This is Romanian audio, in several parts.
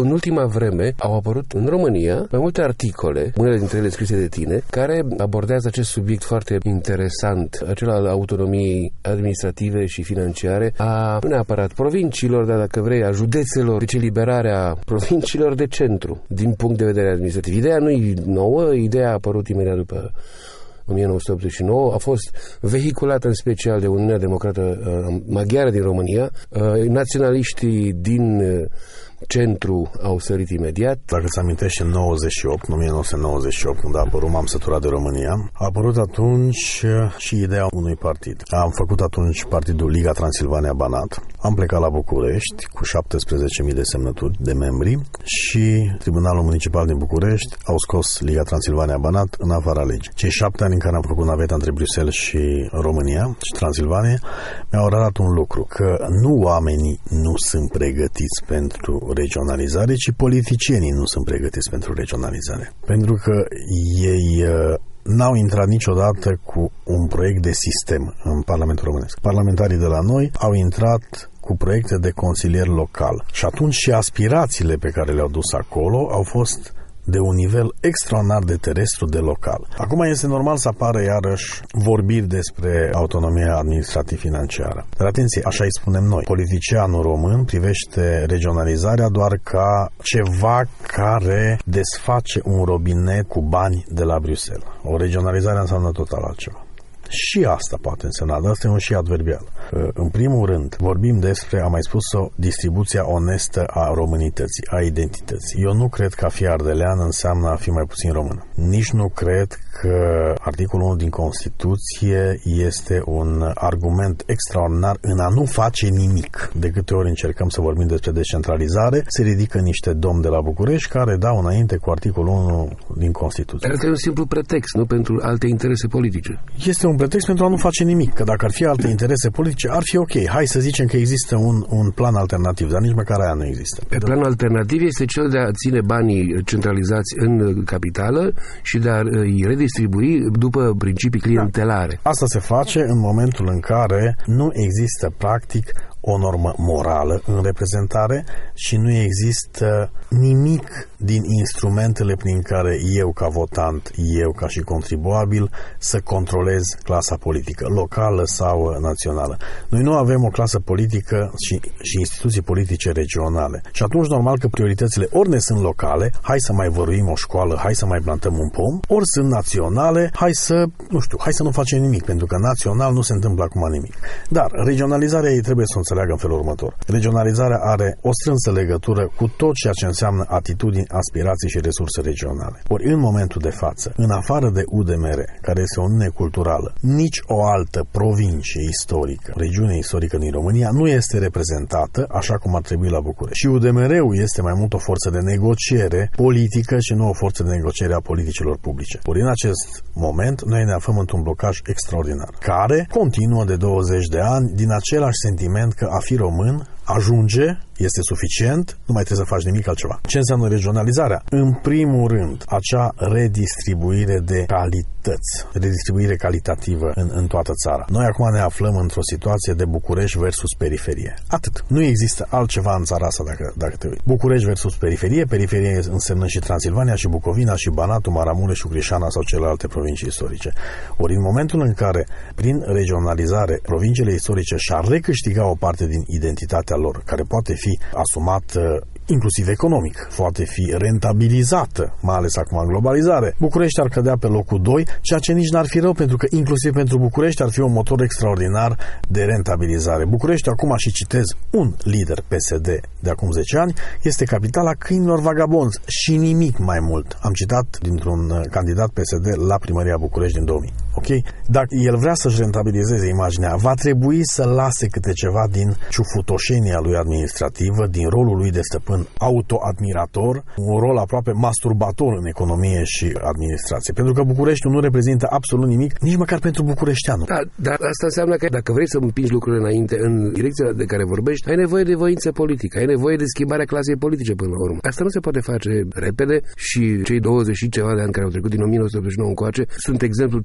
în ultima vreme au apărut în România mai multe articole, unele dintre ele scrise de tine, care abordează acest subiect foarte interesant, acela al autonomiei administrative și financiare a, nu neapărat provinciilor, dar dacă vrei, a județelor, deci eliberarea provinciilor de centru, din punct de vedere administrativ. Ideea nu e nouă, ideea a apărut imediat după 1989, a fost vehiculată în special de Uniunea Democrată Maghiară din România. Naționaliștii din centru au sărit imediat. Dacă îți amintești, în 1998, când a apărut M-am săturat de România, a apărut atunci și ideea unui partid. Am făcut atunci partidul Liga Transilvania Banat. Am plecat la București cu 17.000 de semnături de membri și Tribunalul Municipal din București au scos Liga Transilvania Banat în afara legii. Cei 7 ani în care am făcut naveta între Bruxelles și România și Transilvania mi-au arătat un lucru, că nu oamenii nu sunt pregătiți pentru regionalizare, ci politicienii nu sunt pregătiți pentru regionalizare. Pentru că ei n-au intrat niciodată cu un proiect de sistem în Parlamentul Românesc. Parlamentarii de la noi au intrat cu proiecte de consilier local. Și atunci și aspirațiile pe care le-au dus acolo au fost de un nivel extraordinar de terestru, de local. Acum este normal să apară iarăși vorbiri despre autonomia administrativ-financiară. Dar atenție, așa îi spunem noi. Politicianul român privește regionalizarea doar ca ceva care desface un robinet cu bani de la Bruxelles. O regionalizare înseamnă total altceva. Și asta poate însemna, dar asta e un și adverbial. În primul rând, vorbim despre, am mai spus-o, distribuția onestă a românității, a identității. Eu nu cred că a fi ardelean înseamnă a fi mai puțin român. Nici nu cred că articolul 1 din Constituție este un argument extraordinar în a nu face nimic. De câte ori încercăm să vorbim despre descentralizare, se ridică niște domni de la București care dau înainte cu articolul 1 din Constituție. Dar asta e un simplu pretext, nu? Pentru alte interese politice. Este un pretext pentru a nu face nimic, că dacă ar fi alte interese politice, ar fi ok. Hai să zicem că există un plan alternativ, dar nici măcar aia nu există. Planul alternativ este cel de a ține banii centralizați în capitală și de a îi redistribui după principii clientelare. Da. Asta se face în momentul în care nu există practic o normă morală în reprezentare și nu există nimic din instrumentele prin care eu ca votant, eu ca și contribuabil să controlez clasa politică, locală sau națională. Noi nu avem o clasă politică și instituții politice regionale. Și atunci normal că prioritățile ori ne sunt locale, hai să mai văruim o școală, hai să mai plantăm un pom, ori sunt naționale, hai să nu facem nimic, pentru că național nu se întâmplă acum nimic. Dar regionalizarea ei trebuie să o înțeleagă în felul următor. Regionalizarea are o strânsă legătură cu tot ceea ce înseamnă atitudini, aspirații și resurse regionale. Ori în momentul de față, în afară de UDMR, care este o uniune culturală, nici o altă provincie istorică, regiune istorică din România, nu este reprezentată așa cum ar trebui la București. Și UDMR-ul este mai mult o forță de negociere politică și nu o forță de negociere a politicilor publice. Ori în acest moment, noi ne aflăm într-un blocaj extraordinar, care continuă de 20 de ani din același sentiment că a fi român ajunge, este suficient, nu mai trebuie să faci nimic altceva. Ce înseamnă regionalizarea? În primul rând, acea redistribuire de calități, redistribuire calitativă în toată țara. Noi acum ne aflăm într-o situație de București versus periferie. Atât. Nu există altceva în țara asta dacă te uiți. București versus periferie, periferie însemnând și Transilvania, și Bucovina, și Banatul, Maramureș, și Crișana sau celelalte provincii istorice. Ori în momentul în care, prin regionalizare, provinciile istorice și-ar recâștiga o parte din identitatea lor, care poate fi asumată inclusiv economic, poate fi rentabilizată, mai ales acum în globalizare. București ar cădea pe locul 2, ceea ce nici n-ar fi rău, pentru că inclusiv pentru București ar fi un motor extraordinar de rentabilizare. București, acum și citez un lider PSD de acum 10 ani, este capitala câinilor vagabonzi și nimic mai mult. Am citat dintr-un candidat PSD la primăria București din 2000. Ok? Dacă el vrea să-și rentabilizeze imaginea, va trebui să lase câte ceva din ciufutoșenia lui administrativă, din rolul lui de stăpân autoadmirator, un rol aproape masturbator în economie și administrație. Pentru că Bucureștiul nu reprezintă absolut nimic, nici măcar pentru bucureșteanul. Da, dar asta înseamnă că dacă vrei să împingi lucrurile înainte în direcția de care vorbești, ai nevoie de voință politică, ai nevoie de schimbarea clasei politice până la urmă. Asta nu se poate face repede și cei 20 și ceva de ani care au trecut din 1989 încoace sunt exemplul cel mai bun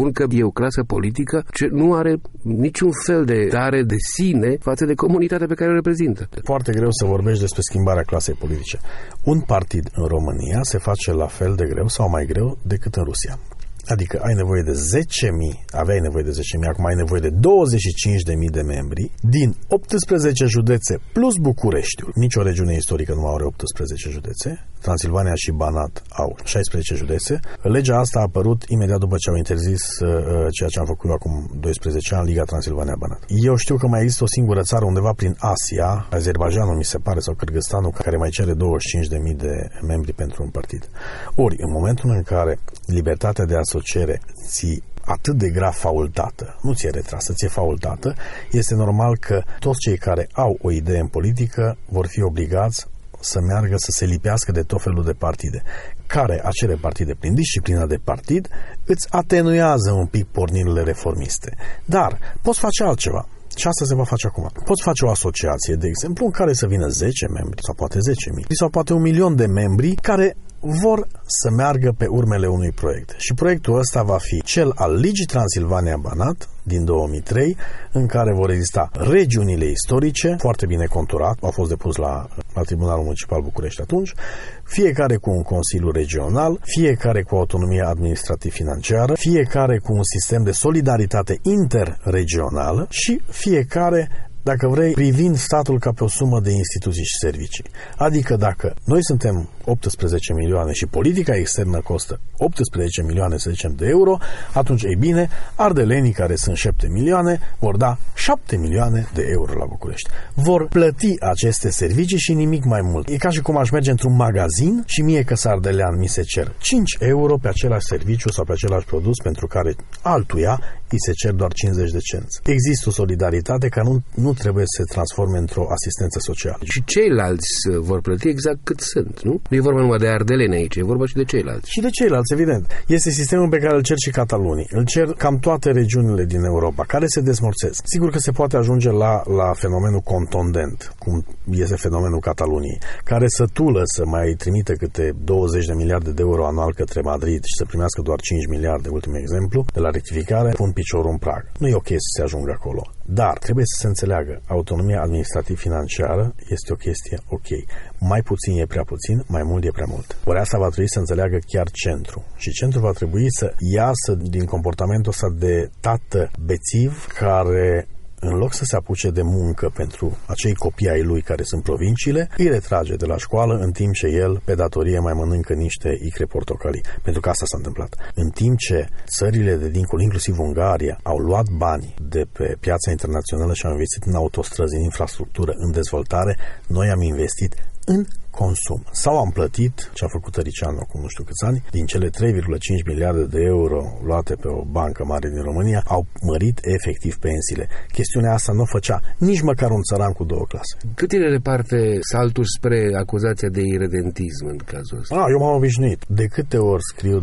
spun că e o clasă politică ce nu are niciun fel de stare de sine față de comunitatea pe care o reprezintă. Foarte greu să vorbești despre schimbarea clasei politice. Un partid în România se face la fel de greu sau mai greu decât în Rusia. Adică ai nevoie de 10.000, aveai nevoie de 10.000, acum ai nevoie de 25.000 de membri din 18 județe plus Bucureștiul. Nici o regiune istorică nu are 18 județe. Transilvania și Banat au 16 județe. Legea asta a apărut imediat după ce au interzis ceea ce am făcut eu acum 12 ani, Liga Transilvania-Banat. Eu știu că mai există o singură țară undeva prin Asia, Azerbaidjanul mi se pare, sau Kârgâzstanul, care mai cere 25.000 de membri pentru un partid. Ori, în momentul în care libertatea de asociere ți atât de grav faultată, nu ți-e retrasă, ți-e faultată, este normal că toți cei care au o idee în politică vor fi obligați să meargă să se lipească de tot felul de partide, care acele partide, prin disciplina de partid, îți atenuează un pic pornirile reformiste. Dar poți face altceva. Și asta se va face acum. Poți face o asociație, de exemplu, în care să vină 10 membri, sau poate 10.000, sau poate 1.000.000 de membri care vor să meargă pe urmele unui proiect. Și proiectul ăsta va fi cel al Ligii Transilvania-Banat din 2003, în care vor exista regiunile istorice, foarte bine conturat, au fost depus la Tribunalul Municipal București atunci, fiecare cu un consiliu regional, fiecare cu autonomie administrativ-financiară, fiecare cu un sistem de solidaritate interregională și fiecare, dacă vrei, privind statul ca pe o sumă de instituții și servicii. Adică dacă noi suntem 18 milioane și politica externă costă 18 milioane, să zicem, de euro, atunci, ei bine, ardelenii, care sunt 7 milioane, vor da 7 milioane de euro la București. Vor plăti aceste servicii și nimic mai mult. E ca și cum aș merge într-un magazin și mie, că sunt ardelean, mi se cer 5 euro pe același serviciu sau pe același produs, pentru care altuia îi se cer doar 50 de cenți. Există o solidaritate care nu trebuie să se transforme într-o asistență socială. Și ceilalți vor plăti exact cât sunt, nu? Nu e vorba numai de ardeleni aici, e vorba și de ceilalți. Și de ceilalți, evident. Este sistemul pe care îl cer și catalunii. Îl cer cam toate regiunile din Europa, care se dezmorțesc. Sigur că se poate ajunge la fenomenul contondent, cum este fenomenul Cataluniei, care sătulă să mai trimită câte 20 de miliarde de euro anual către Madrid și să primească doar 5 miliarde, ultimul exemplu, de la rectificare, pun piciorul în prag. Nu e ok să se ajungă acolo. Dar trebuie să se înțeleagă, autonomia administrativ-financiară este o chestie ok. Mai puțin e prea puțin, mai mult e prea mult. Ori asta va trebui să înțeleagă chiar centru. Și centru va trebui să iasă din comportamentul ăsta de tată bețiv, care, în loc să se apuce de muncă pentru acei copii ai lui care sunt provinciile, îi retrage de la școală, în timp ce el, pe datorie, mai mănâncă niște icre portocalii. Pentru că asta s-a întâmplat. În timp ce țările de dincolo, inclusiv Ungaria, au luat bani de pe piața internațională și au investit în autostrăzi, în infrastructură, în dezvoltare, noi am investit în consum. Sau am plătit, ce a făcut Tăricianu acum nu știu câți ani, din cele 3,5 miliarde de euro luate pe o bancă mare din România, au mărit efectiv pensiile. Chestiunea asta nu făcea nici măcar un țăran cu 2 clase. Cât e de departe saltul spre acuzația de iredentism în cazul ăsta? Eu m-am obișnuit. De câte ori scriu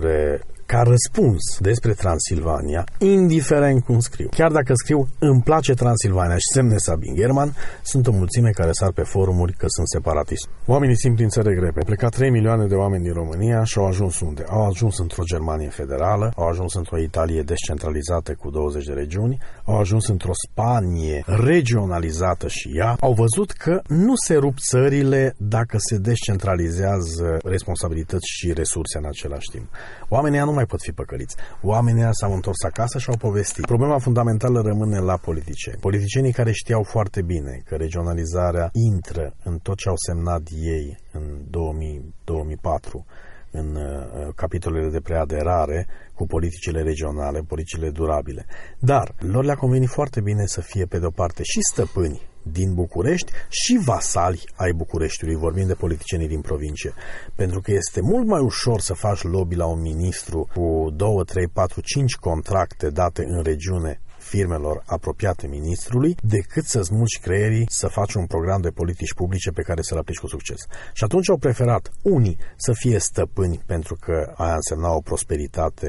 ca răspuns despre Transilvania, indiferent cum scriu. Chiar dacă scriu îmi place Transilvania și semne Sabin German, sunt o mulțime care sar pe forumuri că sunt separatist. Oamenii simpli înțeleg repede. Pleca 3 milioane de oameni din România și au ajuns unde? Au ajuns într-o Germanie federală, au ajuns într-o Italie descentralizată cu 20 de regiuni, au ajuns într-o Spanie regionalizată și ea. Au văzut că nu se rup țările dacă se descentralizează responsabilități și resurse în același timp. Oamenii nu mai pot fi păcăliți. Oamenii s-au întors acasă și au povestit. Problema fundamentală rămâne la politicieni. Politicienii care știau foarte bine că regionalizarea intră în tot ce au semnat ei în 2004, în capitolele de preaderare cu politicile regionale, politicile durabile. Dar lor le-a convenit foarte bine să fie, pe de-o parte, și stăpâni din București și vasali ai Bucureștiului, vorbim de politicienii din provincie. Pentru că este mult mai ușor să faci lobby la un ministru cu 2, 3, 4, 5 contracte date în regiune firmelor apropiate ministrului, decât să smulgi creierii să faci un program de politici publice pe care să-l aplici cu succes. Și atunci au preferat unii să fie stăpâni, pentru că aia însemna o prosperitate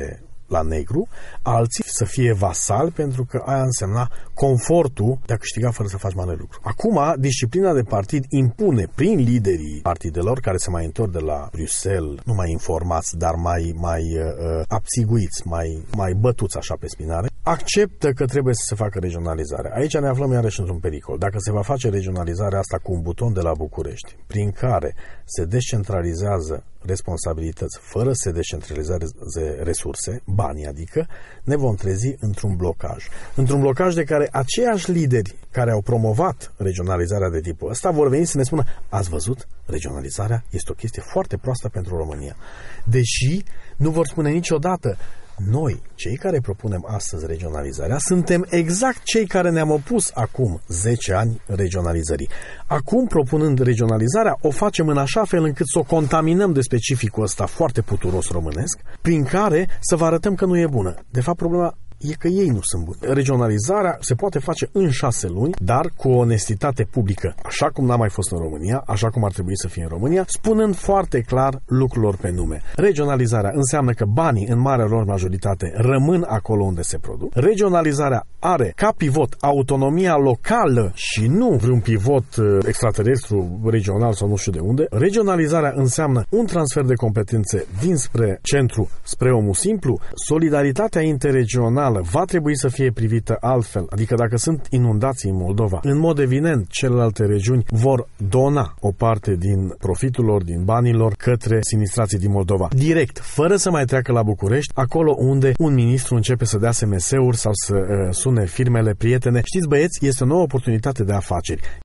la negru, alții să fie vasali, pentru că aia însemna confortul de a câștiga fără să faci mare lucru. Acum, disciplina de partid impune prin liderii partidelor, care se mai întorc de la Bruxelles, nu mai informați, dar mai abțiguiți, mai bătuți așa pe spinare, acceptă că trebuie să se facă regionalizarea. Aici ne aflăm iarăși într-un pericol. Dacă se va face regionalizarea asta cu un buton de la București, prin care se descentralizează responsabilități fără să se descentralizeze resurse, bani adică, ne vom trezi într-un blocaj. Într-un blocaj de care aceiași lideri care au promovat regionalizarea de tipul ăsta vor veni să ne spună: ați văzut? Regionalizarea este o chestie foarte proastă pentru România. Deși nu vor spune niciodată: noi, cei care propunem astăzi regionalizarea, suntem exact cei care ne-am opus acum 10 ani regionalizării. Acum, propunând regionalizarea, o facem în așa fel încât să o contaminăm de specificul ăsta foarte puturos românesc, prin care să vă arătăm că nu e bună. De fapt, problema e că ei nu sunt buni. Regionalizarea se poate face în 6 luni, dar cu o onestitate publică, așa cum n-a mai fost în România, așa cum ar trebui să fie în România, spunând foarte clar lucrurilor pe nume. Regionalizarea înseamnă că banii, în marea lor majoritate, rămân acolo unde se produc. Regionalizarea are ca pivot autonomia locală și nu vreun pivot extraterestru, regional sau nu știu de unde. Regionalizarea înseamnă un transfer de competențe dinspre centru spre omul simplu. Solidaritatea interregională va trebui să fie privită altfel. Adică dacă sunt inundații în Moldova, în mod evident, celelalte regiuni vor dona o parte din profitul lor, din banilor, către sinistrații din Moldova. Direct, fără să mai treacă la București, acolo unde un ministru începe să dea SMS-uri sau să sune firmele prietene. Știți, băieți, este o nouă oportunitate de afaceri.